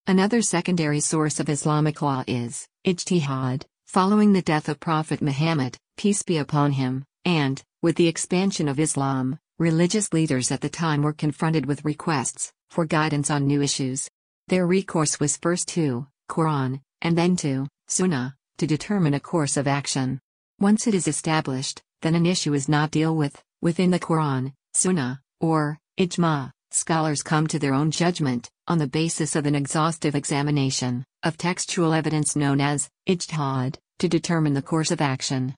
Another secondary source of Islamic law is ijtihad, following the death of Prophet Muhammad, peace be upon him, and, with the expansion of Islam, religious leaders at the time were confronted with requests for guidance on new issues. Their recourse was first to Quran, and then to Sunnah, to determine a course of action. Once it is established, then an issue is not dealt with within the Quran, Sunnah, or Ijma. Scholars come to their own judgment, on the basis of an exhaustive examination of textual evidence known as ijtihad, to determine the course of action.